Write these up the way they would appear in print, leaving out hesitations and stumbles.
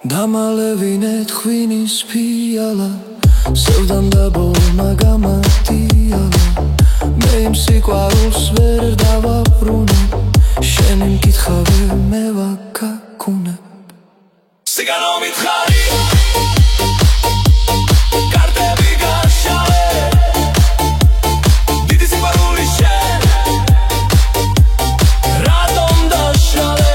დამალევინე თქვინის ფიალა სევდამ და ბოლმა გამატიალა მე იმ სიყვარულს ვერ დავაბრუნებ შენი მკითხავე მე ვაგაგუნებ სიგანო მითხარი კარტები გაშალე დიდი სიყვარული შენ რატომ დაშალე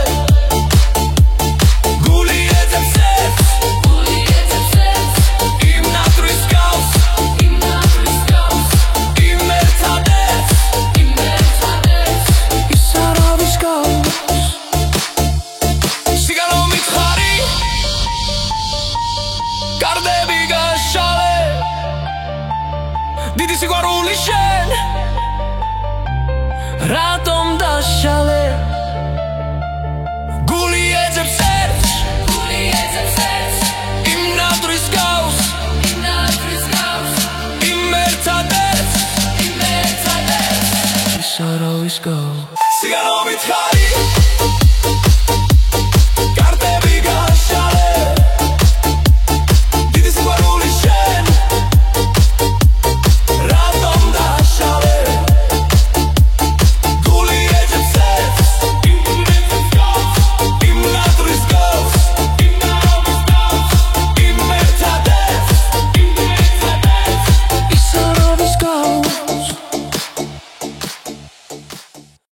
დიდი სიყვარული შენ რატომ დაშალე